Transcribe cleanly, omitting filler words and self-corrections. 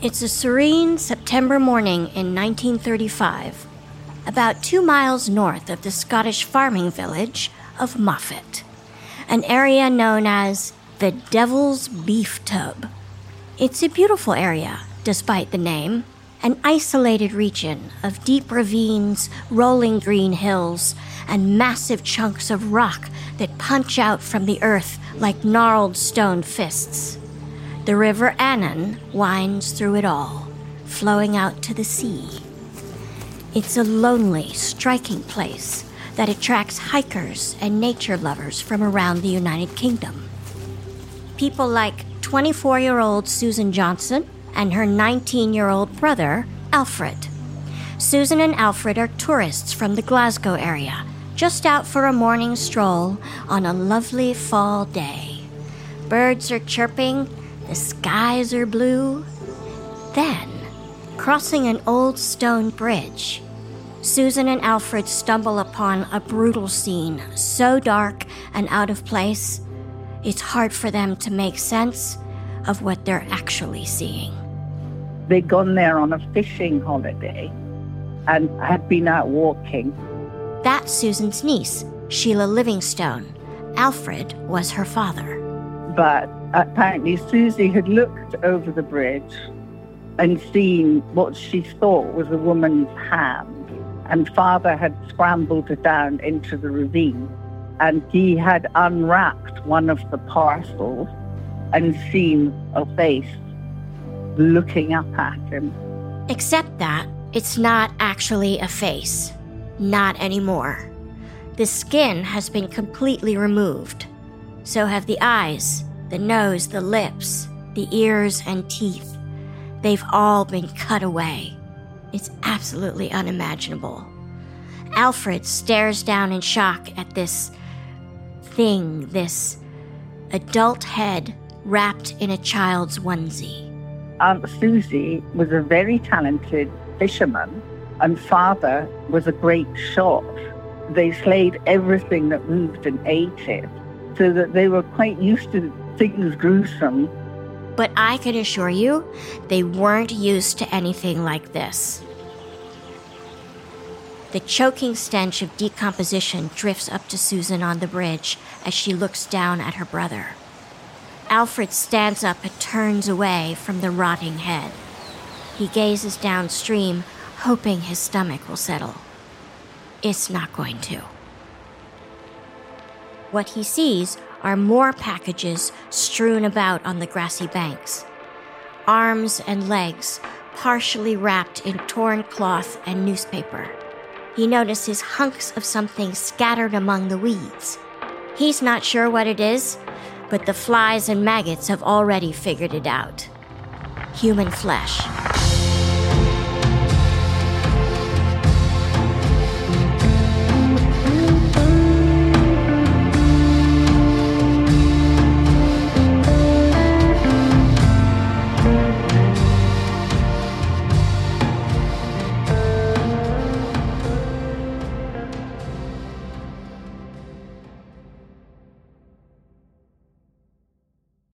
It's a serene September morning in 1935, about 2 miles north of the Scottish farming village of Moffat, an area known as the Devil's Beef Tub. It's a beautiful area, despite the name, an isolated region of deep ravines, rolling green hills, and massive chunks of rock that punch out from the earth like gnarled stone fists. The River Annan winds through it all, flowing out to the sea. It's a lonely, striking place that attracts hikers and nature lovers from around the United Kingdom. People like 24-year-old Susan Johnson and her 19-year-old brother, Alfred. Susan and Alfred are tourists from the Glasgow area, just out for a morning stroll on a lovely fall day. Birds are chirping, the skies are blue. Then, crossing an old stone bridge, Susan and Alfred stumble upon a brutal scene so dark and out of place, it's hard for them to make sense of what they're actually seeing. They'd gone there on a fishing holiday and had been out walking. That's Susan's niece, Sheila Livingstone. Alfred was her father. But apparently Susie had looked over the bridge and seen what she thought was a woman's hand. And Father had scrambled down into the ravine. And he had unwrapped one of the parcels and seen a face looking up at him. Except that it's not actually a face. Not anymore. The skin has been completely removed. So have the eyes, the nose, the lips, the ears and teeth. They've all been cut away. It's absolutely unimaginable. Alfred stares down in shock at this thing, this adult head wrapped in a child's onesie. Aunt Susie was a very talented fisherman, and Father was a great shot. They slayed everything that moved and ate it, so that they were quite used to things gruesome. But I can assure you, they weren't used to anything like this. The choking stench of decomposition drifts up to Susan on the bridge as she looks down at her brother. Alfred stands up and turns away from the rotting head. He gazes downstream, hoping his stomach will settle. It's not going to. What he sees are more packages strewn about on the grassy banks. Arms and legs partially wrapped in torn cloth and newspaper. He notices hunks of something scattered among the weeds. He's not sure what it is, but the flies and maggots have already figured it out. Human flesh.